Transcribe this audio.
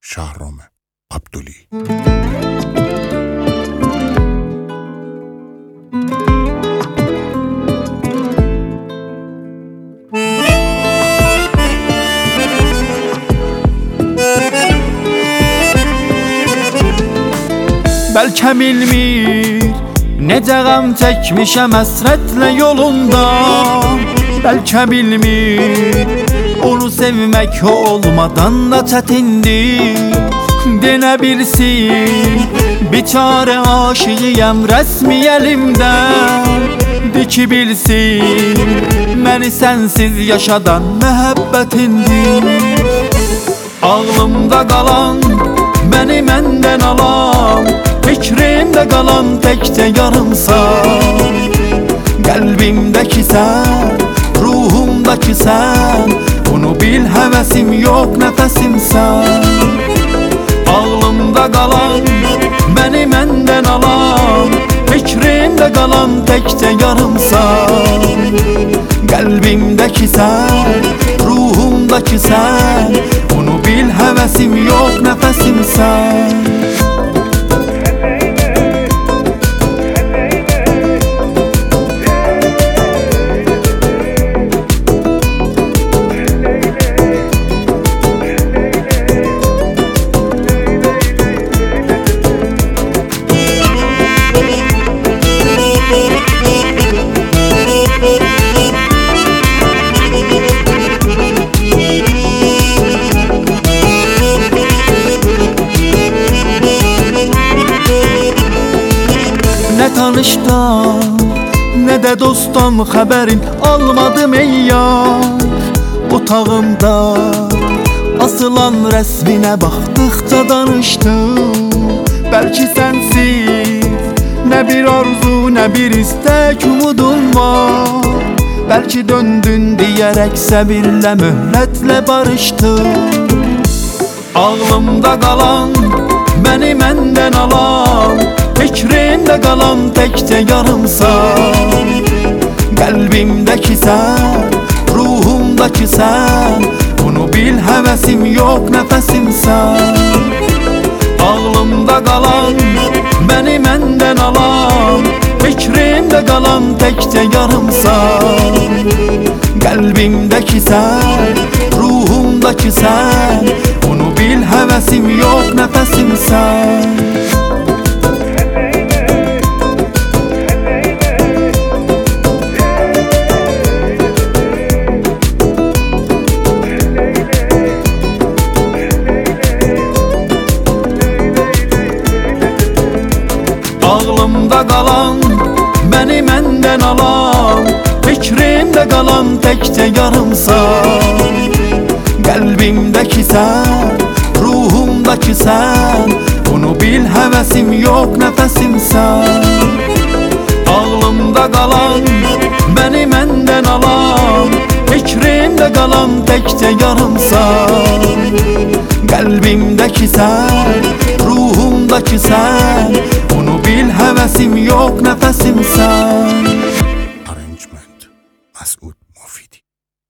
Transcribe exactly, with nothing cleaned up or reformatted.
Şahrome Abduli. Bəlkə bilmir necə qəm çəkmişəm həsrətlə yolunda. Bəlkə bilmir onu sevmək olmadan da çətindir. Denə bilsin biçarə aşığıyam rəsmi əlimdə. De ki bilsin məni sənsiz yaşadan məhəbbətindir. Ağlımda qalan məni məndən alan, fikrimdə qalan təkcə yarımsan. Qəlbimdəki sən, ruhumdakı sən, bunu bil həvəsim yox nəfəsimsən. Ağlımda qalan məni məndən alan, fikrimdə qalan təkcə yarımsan. Qəlbimdəki sən, ruhumdakı sən, bunu bil həvəsim yox nəfəsimsən. Nə tanışdan, nə də dostdan xəbərin almadım ey yar. Otağımda asılan rəsminə baxdıqca danışdım. Bəlkə sənsiz nə bir arzu, nə bir istək umudum var. Bəlkə döndün deyərək səbirlə, möhlətlə barışdım. Ağlımda qalan məni məndən alan, fikrimdə qalan təkcə yarımsan. Qəlbimdəki sən, ruhumdakı sən, bunu bil həvəsim yox nəfəsimsən. Ağlımda qalan məni məndən alan, fikrimdə qalan təkcə yarımsan. Qəlbimdəki sən, ruhumdakı sən, bunu bil həvəsim yox nəfəsimsən. Ağlımda qalan məni məndən alan, fikrimdə qalan təkcə yarımsan. Qəlbimdəki sən, ruhumdakı sən, bunu bil həvəsim yox nəfəsimsən. Ağlımda qalan məni məndən alan, fikrimdə qalan təkcə yarımsan. Qəlbimdəki sən, ruhumdakı sən, bunu bil həvəsim yox nəfəsimsən.